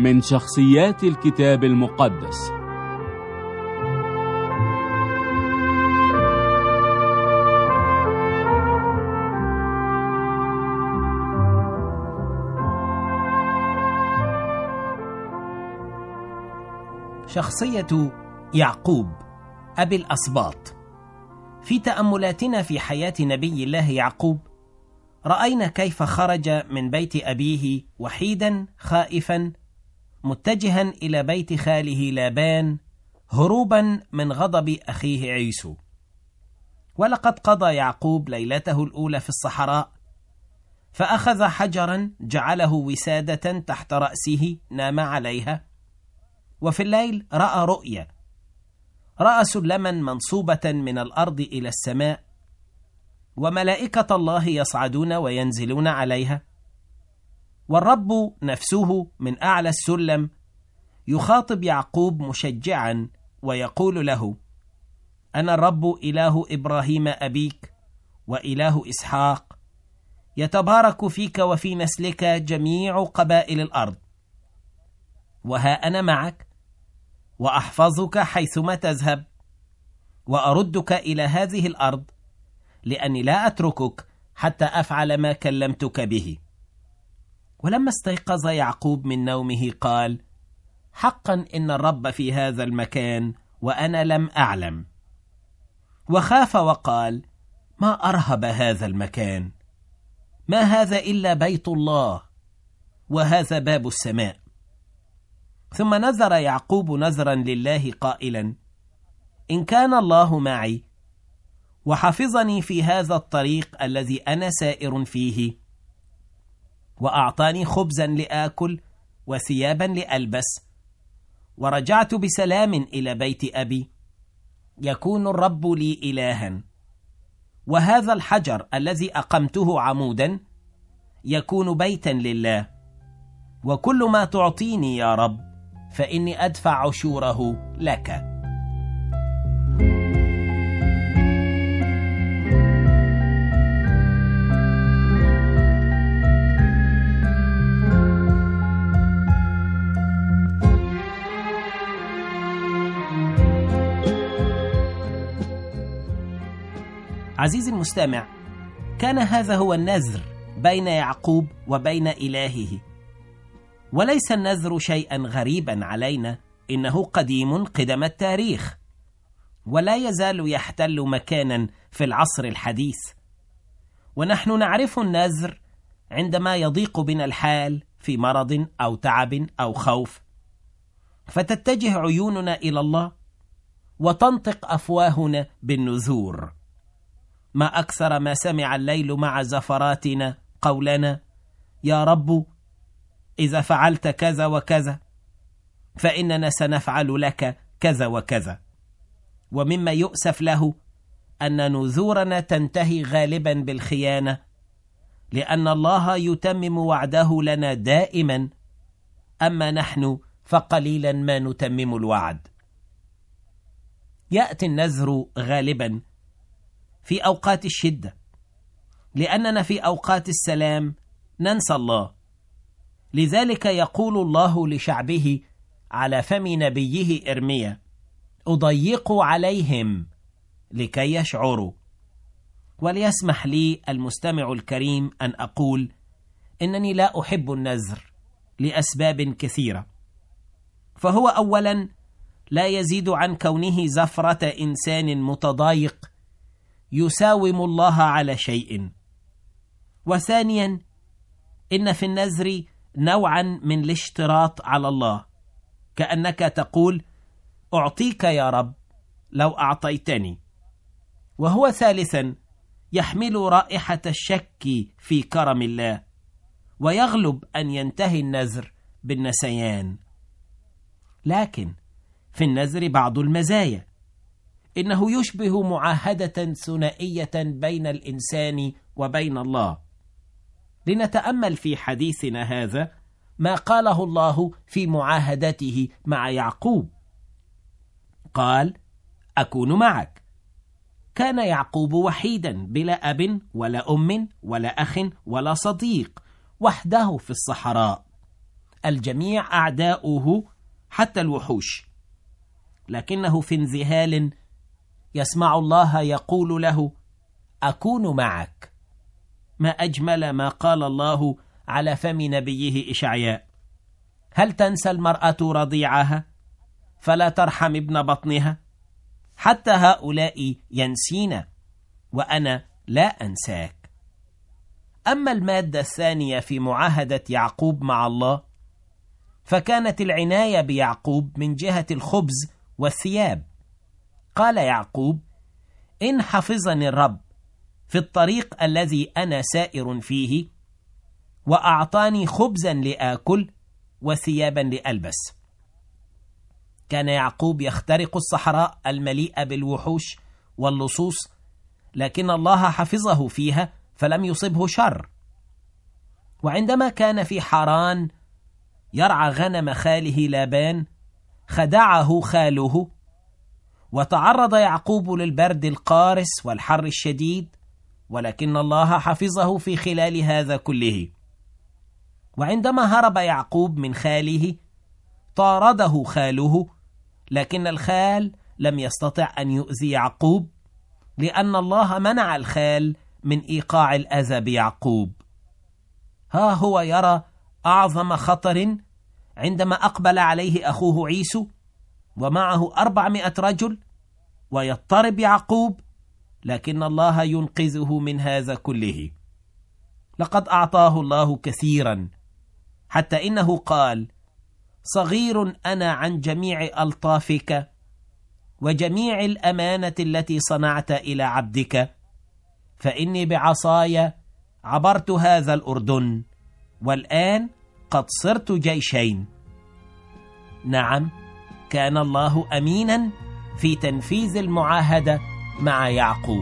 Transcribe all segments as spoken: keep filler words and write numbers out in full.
من شخصيات الكتاب المقدس. شخصية يعقوب أبي الأسباط. في تأملاتنا في حياة نبي الله يعقوب رأينا كيف خرج من بيت أبيه وحيدا خائفا متجها إلى بيت خاله لابان هروبا من غضب أخيه عيسو. ولقد قضى يعقوب ليلته الأولى في الصحراء، فأخذ حجرا جعله وسادة تحت رأسه نام عليها. وفي الليل رأى رؤيا، رأى سلما منصوبة من الأرض إلى السماء، وملائكة الله يصعدون وينزلون عليها، والرب نفسه من أعلى السلم يخاطب يعقوب مشجعا ويقول له: أنا الرب إله إبراهيم أبيك وإله إسحاق، يتبارك فيك وفي نسلك جميع قبائل الأرض، وها أنا معك وأحفظك حيثما تذهب، وأردك إلى هذه الأرض، لأني لا أتركك حتى أفعل ما كلمتك به. ولما استيقظ يعقوب من نومه قال: حقا إن الرب في هذا المكان وأنا لم أعلم. وخاف وقال: ما أرهب هذا المكان، ما هذا إلا بيت الله، وهذا باب السماء. ثم نذر يعقوب نذرا لله قائلا: إن كان الله معي وحفظني في هذا الطريق الذي أنا سائر فيه، وأعطاني خبزا لآكل وثيابا لألبس، ورجعت بسلام إلى بيت أبي، يكون الرب لي إلها، وهذا الحجر الذي أقمته عمودا يكون بيتا لله، وكل ما تعطيني يا رب فإني أدفع عشوره لك. عزيزي المستمع، كان هذا هو النذر بين يعقوب وبين إلهه، وليس النذر شيئا غريبا علينا، إنه قديم قدم التاريخ، ولا يزال يحتل مكانا في العصر الحديث. ونحن نعرف النذر عندما يضيق بنا الحال في مرض أو تعب أو خوف، فتتجه عيوننا إلى الله وتنطق أفواهنا بالنذور. ما أكثر ما سمع الليل مع زفراتنا قولنا: يا رب إذا فعلت كذا وكذا فإننا سنفعل لك كذا وكذا. ومما يؤسف له أن نذورنا تنتهي غالبا بالخيانة، لأن الله يتمم وعده لنا دائما، أما نحن فقليلا ما نتمم الوعد. يأتي النذر غالبا في أوقات الشدة، لأننا في أوقات السلام ننسى الله. لذلك يقول الله لشعبه على فم نبيه إرميا: أضيق عليهم لكي يشعروا. وليسمح لي المستمع الكريم أن أقول إنني لا أحب النذر لأسباب كثيرة. فهو أولا لا يزيد عن كونه زفرة إنسان متضايق يساوم الله على شيء. وثانيا إن في النذر نوعا من الاشتراط على الله، كأنك تقول: أعطيك يا رب لو أعطيتني. وهو ثالثا يحمل رائحة الشك في كرم الله، ويغلب أن ينتهي النذر بالنسيان. لكن في النذر بعض المزايا، إنه يشبه معاهدة ثنائية بين الإنسان وبين الله. لنتأمل في حديثنا هذا ما قاله الله في معاهدته مع يعقوب. قال: أكون معك. كان يعقوب وحيدا بلا أب ولا أم ولا أخ ولا صديق، وحده في الصحراء. الجميع أعداؤه حتى الوحوش، لكنه في انذهال يسمع الله يقول له: أكون معك. ما أجمل ما قال الله على فم نبيه إشعياء: هل تنسى المرأة رضيعها فلا ترحم ابن بطنها؟ حتى هؤلاء ينسين وأنا لا أنساك. أما المادة الثانية في معاهدة يعقوب مع الله، فكانت العناية بيعقوب من جهة الخبز والثياب. قال يعقوب: إن حفظني الرب في الطريق الذي أنا سائر فيه، وأعطاني خبزا لآكل وثيابا لألبس. كان يعقوب يخترق الصحراء المليئة بالوحوش واللصوص، لكن الله حفظه فيها فلم يصبه شر. وعندما كان في حران يرعى غنم خاله لابان، خدعه خاله، وتعرض يعقوب للبرد القارس والحر الشديد، ولكن الله حفظه في خلال هذا كله. وعندما هرب يعقوب من خاله طارده خاله، لكن الخال لم يستطع أن يؤذي يعقوب، لأن الله منع الخال من إيقاع الأذى بيعقوب. ها هو يرى أعظم خطر عندما أقبل عليه أخوه عيسو ومعه أربعمائة رجل، ويضطرب يعقوب، لكن الله ينقذه من هذا كله. لقد أعطاه الله كثيرا، حتى إنه قال: صغير أنا عن جميع ألطافك وجميع الأمانة التي صنعت إلى عبدك، فإني بعصاي عبرت هذا الأردن، والآن قد صرت جيشين. نعم، كان الله أمينا في تنفيذ المعاهدة مع يعقوب.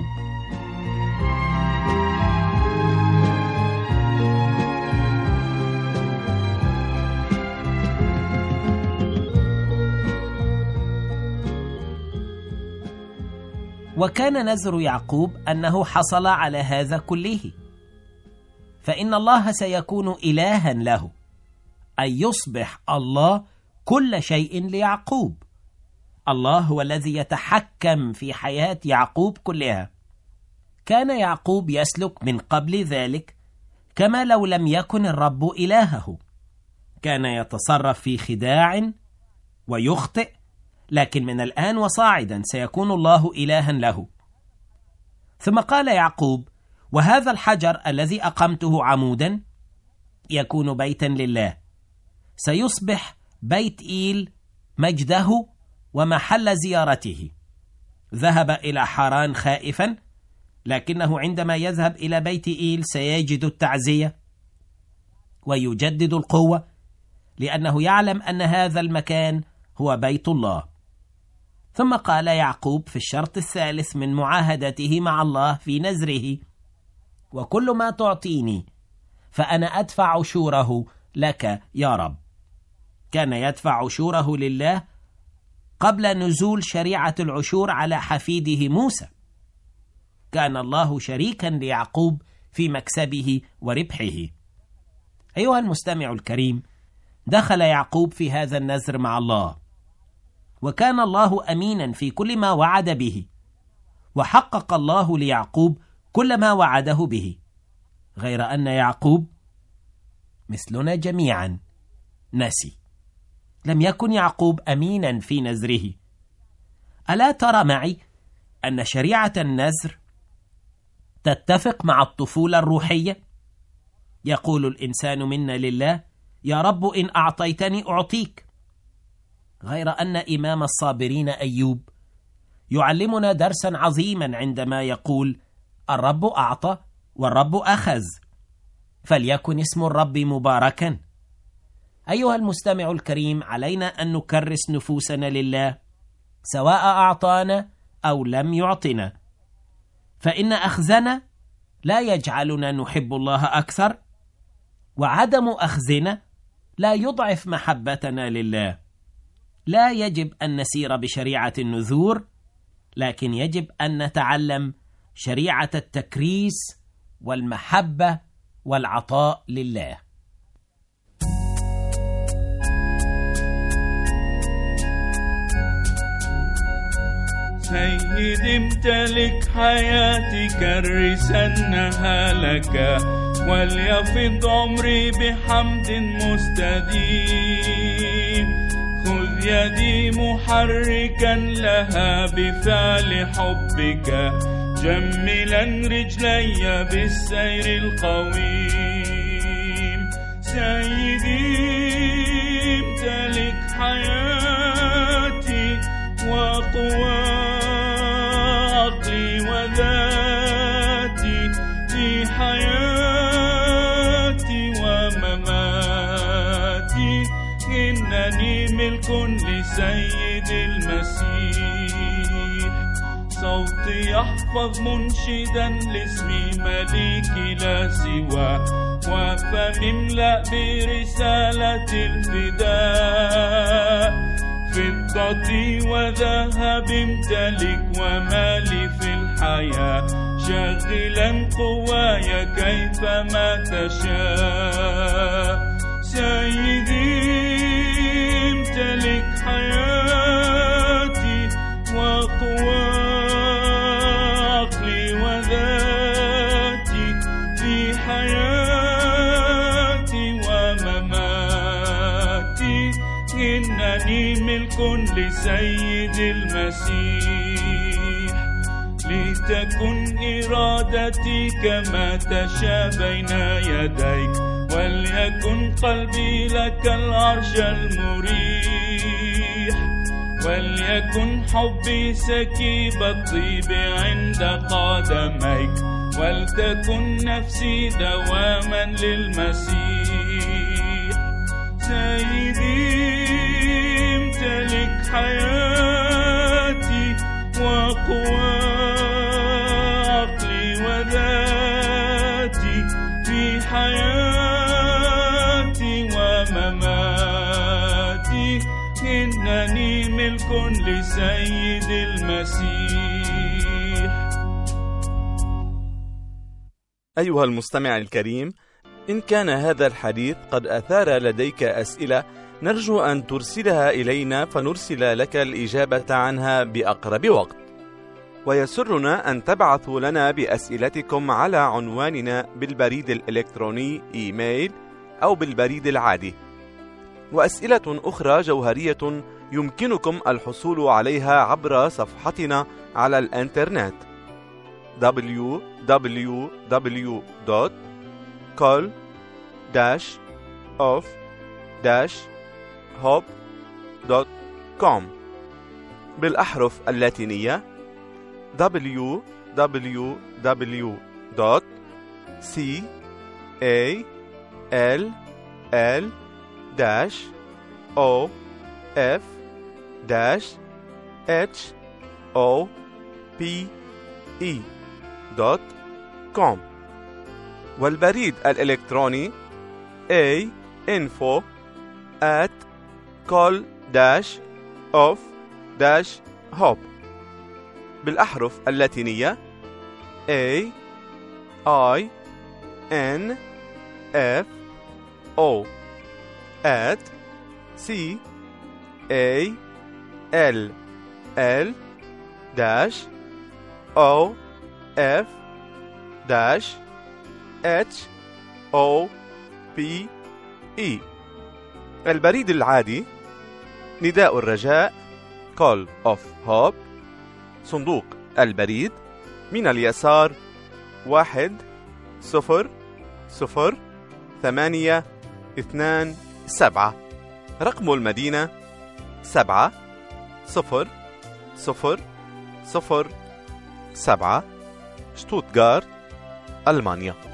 وكان نذر يعقوب أنه حصل على هذا كله، فإن الله سيكون إلها له، أي يصبح الله كل شيء ليعقوب. الله هو الذي يتحكم في حياة يعقوب كلها. كان يعقوب يسلك من قبل ذلك كما لو لم يكن الرب إلهه، كان يتصرف في خداع ويخطئ، لكن من الآن وصاعدا سيكون الله إلها له. ثم قال يعقوب: وهذا الحجر الذي أقمته عمودا يكون بيتا لله، سيصبح بيت إيل مجده ومحل زيارته. ذهب إلى حران خائفا، لكنه عندما يذهب إلى بيت إيل سيجد التعزية ويجدد القوة، لأنه يعلم أن هذا المكان هو بيت الله. ثم قال يعقوب في الشرط الثالث من معاهدته مع الله في نذره: وكل ما تعطيني فأنا أدفع عشوره لك يا رب. كان يدفع عشوره لله قبل نزول شريعة العشور على حفيده موسى. كان الله شريكا ليعقوب في مكسبه وربحه. أيها المستمع الكريم، دخل يعقوب في هذا النذر مع الله، وكان الله أمينا في كل ما وعد به، وحقق الله ليعقوب كل ما وعده به، غير أن يعقوب مثلنا جميعا نسي. لم يكن يعقوب أمينا في نذره. ألا ترى معي أن شريعة النذر تتفق مع الطفولة الروحية؟ يقول الإنسان منا لله: يا رب إن أعطيتني أعطيك. غير أن إمام الصابرين أيوب يعلمنا درسا عظيما عندما يقول: الرب أعطى والرب أخذ، فليكن اسم الرب مباركا. أيها المستمع الكريم، علينا أن نكرس نفوسنا لله سواء أعطانا أو لم يعطنا، فإن أخذنا لا يجعلنا نحب الله أكثر، وعدم أخذنا لا يضعف محبتنا لله. لا يجب أن نسير بشريعة النذور، لكن يجب أن نتعلم شريعة التكريس والمحبة والعطاء لله. سيد امتلك حياتي كرسنها لك، وليفض عمري بحمد مستديم. خذ يدي محركا لها بفعل حبك، جملا رجلي بالسير القويم. سيدي امتلك حياتي وقوى عقلي وذاتي، في حياتي ومماتي إنني ملك لسيد المسيح. صوتي يحفظ منشدا لاسم مليكي لا سوى، وفمي املأ برسالة الفداء. فضتي وذهب امتلك ومالي في الحياة، شغلا قواي كيفما تشاء. سيدي امتلك حياتي وقوى عقلي وذاتي، في حياتي ومماتي إنني ملك لسيد المسيح. لتكن إرادتي كما تشاء بين يديك، وليكن قلبي لك العرش المريح. وليكن حبي سكيب الطيب عند قدميك، ولتكن نفسي دواما للمسيح. سيدي امتلك حياتي وقوى عقلي وذاتي، في حياتي ومماتي إنني ملك لسيد المسيح. أيها المستمع الكريم، إن كان هذا الحديث قد أثار لديك أسئلة، نرجو أن ترسلها إلينا فنرسل لك الإجابة عنها بأقرب وقت. ويسرنا أن تبعثوا لنا بأسئلتكم على عنواننا بالبريد الإلكتروني إيميل أو بالبريد العادي. وأسئلة أخرى جوهرية يمكنكم الحصول عليها عبر صفحتنا على الإنترنت دبليو دبليو دبليو دوت كول داش أوف داش هوب دوت كوم بالأحرف اللاتينية دبليو دبليو دبليو دوت سي إيه إل إل داش أو إف داش إتش أو بي إي دوت كوم. والبريد الإلكتروني A info at call dash of dash hop بالأحرف اللاتينية A I N F O at C A L L dash O F dash H O P E. البريد العادي نداء الرجاء Call of Hope، صندوق البريد من اليسار واحد صفر صفر ثمانية اثنان سبعة. رقم المدينة سبعة صفر صفر صفر سبعة، شتوتغارت، ألمانيا.